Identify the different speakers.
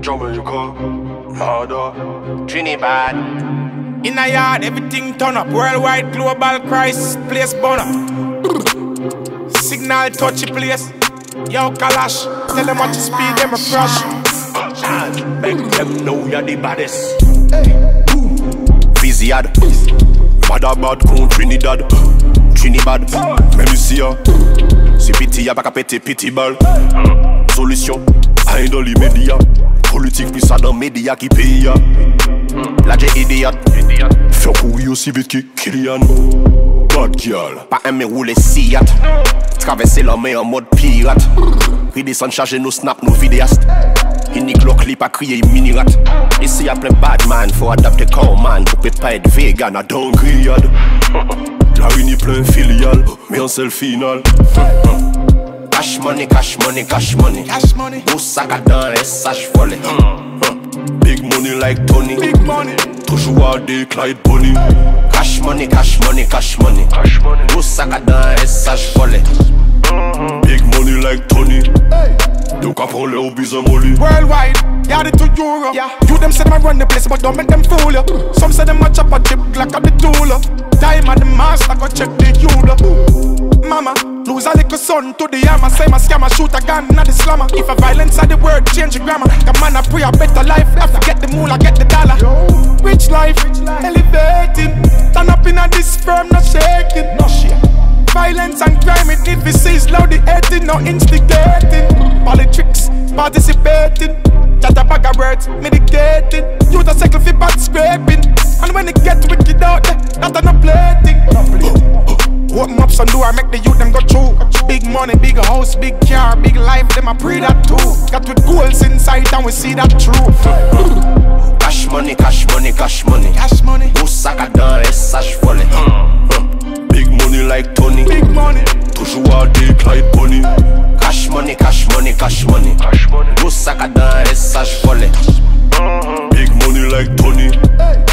Speaker 1: Jamaica, harder, Trinidad.
Speaker 2: In a yard, everything turn up. Worldwide global crisis, place burn up. Signal touchy place. Yo, Kalash, tell them what to speed, them a crush.
Speaker 1: Make them know you're the baddest. Viziad, Madabad, Trinidad, Trinidad. Même ici, c'est piti, y'a pas qu'à péter piti ball. Solution, rien dans les médias. Politique plus ça dans les médias qui paye. La j'ai idiot. Faire courir aussi vite que Kylian. Bad girl. Pas aimer rouler Seat. Traverser la mer en mode pirate. Puis descendre charger nos snaps, nos vidéastes. Il nique le clip à crier mini-rat. Ici y'a plein bad man, faut adapter comme man. Pour pas être vegan à don grillade. La uni plein filial, mais en seul final. Cash money, cash money, cash money.
Speaker 2: Cash money.
Speaker 1: Boussaka dans les sages volés. Big money like Tony.
Speaker 2: Big money.
Speaker 1: Toujours à des Clyde Bonny. Cash money, cash money, cash money. Cash money. Boussaka dans les sages volés. Big money like Tony. Donc après le au bizarre molly.
Speaker 2: Worldwide, yeah, they to Euro. Yeah. You them say them a run the place, but don't make them fool ya. Some say them a chop a chip like a the tool. Time and the master go check the Euro. Mama, lose a little son to the hammer. Say my scammer, shoot a gun, not the slammer. If a violence are the word, change the grammar. Come on, I pray a better life. I forget the moolah, get the dollar. Rich life, elevating. Turn up in a this firm, not shaking. No shit. Violence and crime, it if it sees loud, the hating, no instigating. Politics, participating. Chat a bag of words, medicating. You the cycle for bad scraping. And when it get wicked out there, that a no plating. Open up some door, make the youth them go through. Big money, big house, big car, big life, them a pray that too. Got with goals inside and we see that true.
Speaker 1: Cash money, cash money, cash money.
Speaker 2: Cash money.
Speaker 1: Boussaka dans les sages volés. Big money like Tony.
Speaker 2: Big money.
Speaker 1: Toujours à des Clyde Bonny. Cash money, cash money, cash money. Cash money. Boussaka dans les sages volés. Big money like Tony.